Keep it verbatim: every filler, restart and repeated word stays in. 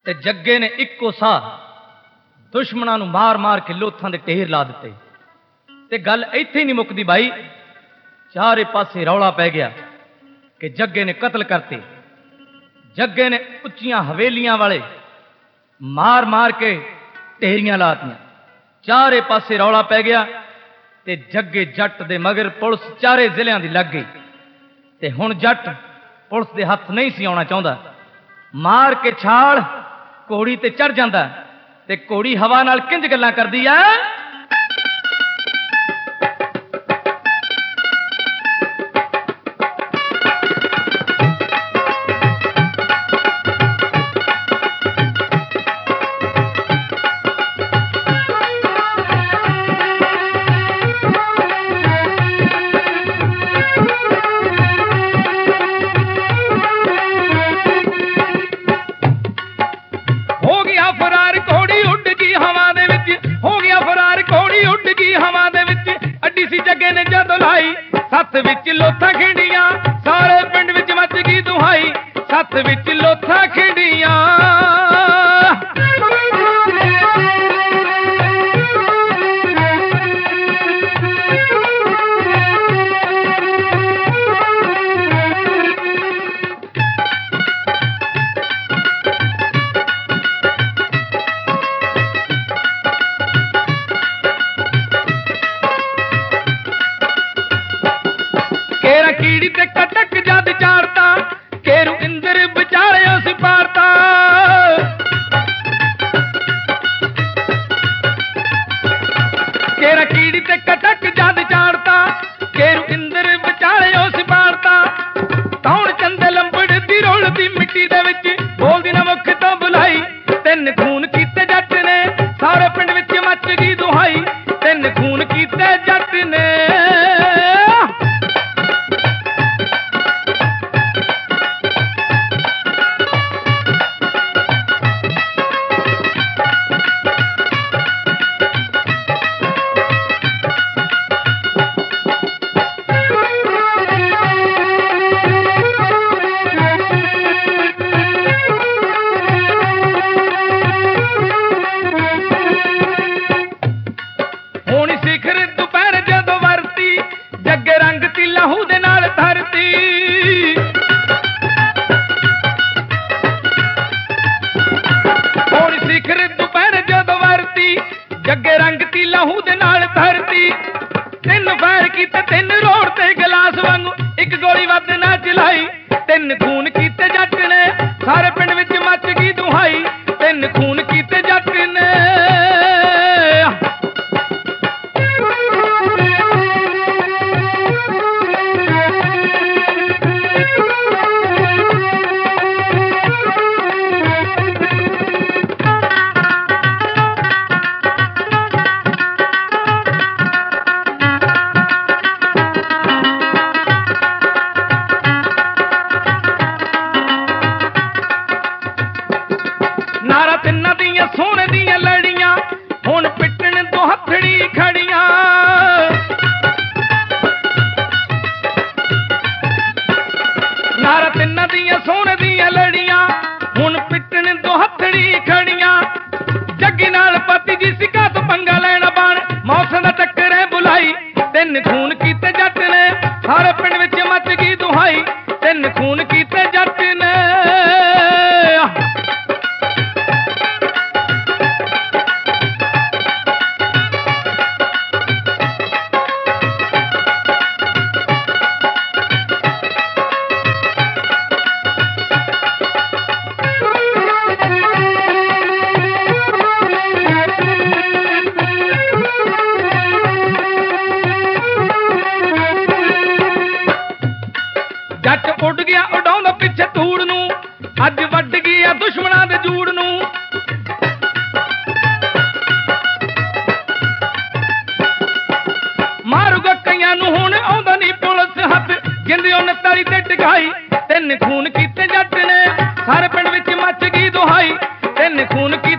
ते जग्गे ने इक्को साह दुश्मनों नूं मार मार के लोथां दे ढेर ला दिते। ते गल इत्थे नहीं मुकदी भाई, चारे पासे रौला पै गया कि जग्गे ने कतल करते। जग्गे ने उच्चियां हवेलियां वाले मार मार के ढेरियां लातियां। चारे पासे रौला पै गया ते जग्गे जट दे मगर पुलिस चारे जिलियां दी लग गई। ते हुण जट पुलिस दे हत्थ नहीं सी आउणा चाहुंदा। मार के छाल घोड़ी ते चढ़ जांदा ते घोड़ी हवा नाल किंज गल्लां करदी आ। सत्त विच लोथां खिंडियां सारे पिंड विच मच गई दुहाई। सत्त विच लोथां खिंडियां कीड़ी ते कटक जद चाड़ता केरू इंदर विचारे उस पारता। केरा कीड़ी ते कटक जद चाड़ता केरू इंदर विचारे उस पारता। तौण चंदे लंबड़ दी रोलदी मिट्टी दे विच बोलदी ना मुख तो बुलाई। तिन खून कीते जट ने सारे पिंड विच मच गई दुहाई। तिन खून कीते जट ने लहू दे नाल धरती। हुण सिखर दुपहर जदों वरती जग्गे रंग ती लहू दे नाल धरती। तिन फैर कीते तिन रोड़ ते गिलास वांगू एक गोली वध ना चलाई। तिन खून कीते जट ने सारे पिंड विच मच गई दुहाई। तिन खून कीते जट ने नारा तिन्ना दियां सोने दियां लड़ियां हुण पिटण दो हथड़ी खड़ियां। नारा तिन्ना दियां सोने दियां लड़ियां हुण पिटण दो हथड़ी खड़ियां। जग्गी नाल पति जी सिका तो पंगा लेना बाण मौत दा टक्करे बुलाई। तिन खून कीते जट ने सारे पिंड विच मच गई दुहाई। तिन खून कीते जट ने जट उड़ गया उड़ाउंदा पिछे धूड़ नूं। अज वड गया दुश्मनां दे जूड़ नूं। मारूगा कईयां नूं हुण आउंदा नहीं पुलिस हथ जिंदी उन्हें तली ते टिकाई। तिन खून कीते जट ने सारे पिंड विच मच गई दुहाई। तिन खून कीते